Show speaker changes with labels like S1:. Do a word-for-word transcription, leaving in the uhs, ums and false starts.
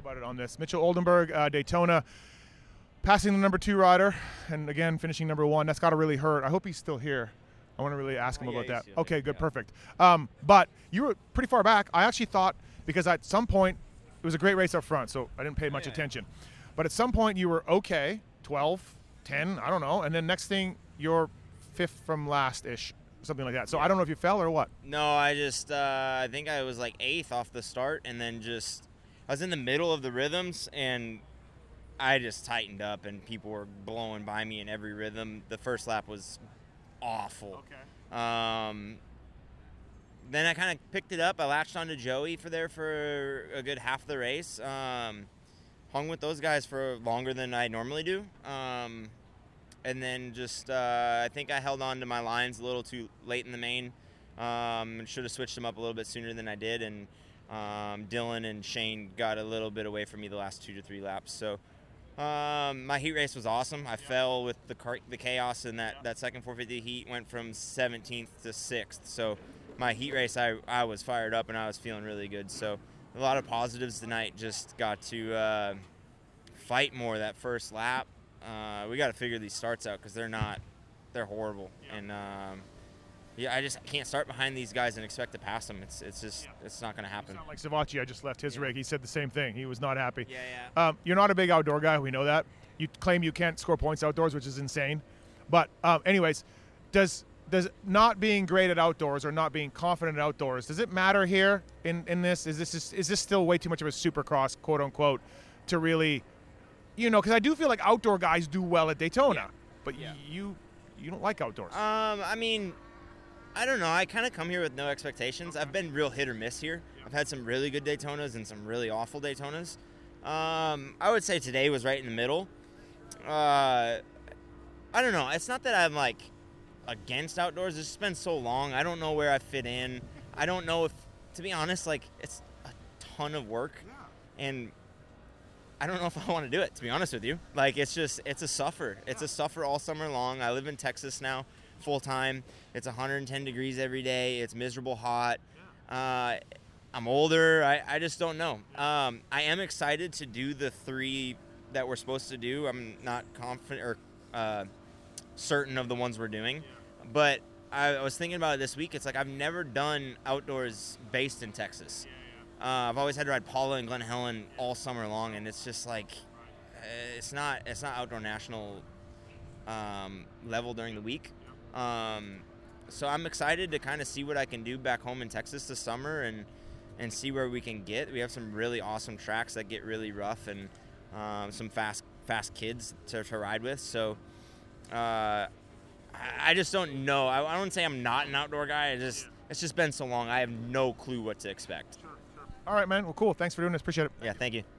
S1: about it on this. Mitchell Oldenburg, uh, Daytona, passing the number two rider, and again finishing number one. That's got to really hurt. I hope he's still here. I want to really ask him
S2: oh, yeah,
S1: about that.
S2: Here.
S1: Okay, good,
S2: yeah.
S1: perfect. Um, but you were pretty far back. I actually thought, because at some point it was a great race up front, so I didn't pay much
S2: yeah.
S1: attention. But at some point you were okay, twelve, ten, I don't know, and then next thing you're fifth from last-ish, something like that. So
S2: yeah.
S1: I don't know if you fell or what.
S2: No, I just uh, I think I was like eighth off the start, and then just I was in the middle of the rhythms, and I just tightened up, and people were blowing by me in every rhythm. The first lap was awful.
S1: Okay.
S2: Um, then I kind of picked it up. I latched onto Joey for there for a good half of the race. Um, hung with those guys for longer than I normally do. Um, and then just uh, I think I held on to my lines a little too late in the main. Um, and should have switched them up a little bit sooner than I did. And um, Dylan and Shane got a little bit away from me the last two to three laps. So. Um, my heat race was awesome. I yep. fell with the car- the chaos in that, yep. that second four fifty heat, went from seventeenth to sixth. So my heat race, I, I was fired up and I was feeling really good. So a lot of positives tonight. Just got to uh, fight more that first lap. Uh, we got to figure these starts out because they're not, they're horrible. Yep. And um, yeah, I just can't start behind these guys and expect to pass them. It's it's just yeah. it's not going to happen.
S1: It's not like Savacci. I just left his yeah. rig. He said the same thing. He was not happy.
S2: Yeah, yeah.
S1: Um, you're not a big outdoor guy. We know that. You claim you can't score points outdoors, which is insane. But um, anyways, does does not being great at outdoors or not being confident at outdoors, does it matter here in, in this? Is this just, is this still way too much of a supercross, quote unquote, to really, you know? Because I do feel like outdoor guys do well at Daytona,
S2: yeah.
S1: but
S2: yeah.
S1: you you don't like outdoors.
S2: Um, I mean. I don't know. I kind of come here with no expectations. I've been real hit or miss here. I've had some really good Daytonas and some really awful Daytonas. Um, I would say today was right in the middle. Uh, I don't know. It's not that I'm, like, against outdoors. It's just been so long. I don't know where I fit in. I don't know if, to be honest, like, it's a ton of work. And I don't know if I want to do it, to be honest with you. Like, it's just, it's a suffer. It's a suffer all summer long. I live in Texas now. Full time. It's one hundred ten degrees every day. It's miserable hot. Uh, I'm older. I, I just don't know. Um, I am excited to do the three that we're supposed to do. I'm not confident or uh, certain of the ones we're doing. But I, I was thinking about it this week. It's like I've never done outdoors based in Texas. Uh, I've always had to ride Paula and Glen Helen all summer long, and it's just like it's not it's not outdoor national um, level during the week. Um, so I'm excited to kind of see what I can do back home in Texas this summer and, and see where we can get. We have some really awesome tracks that get really rough and um, some fast fast kids to, to ride with. So uh, I, I just don't know. I, I wouldn't say I'm not an outdoor guy. I just it's just been so long. I have no clue what to expect.
S1: Sure, sure. All right, man. Well, cool. Thanks for doing this. Appreciate it.
S2: Yeah, thank you.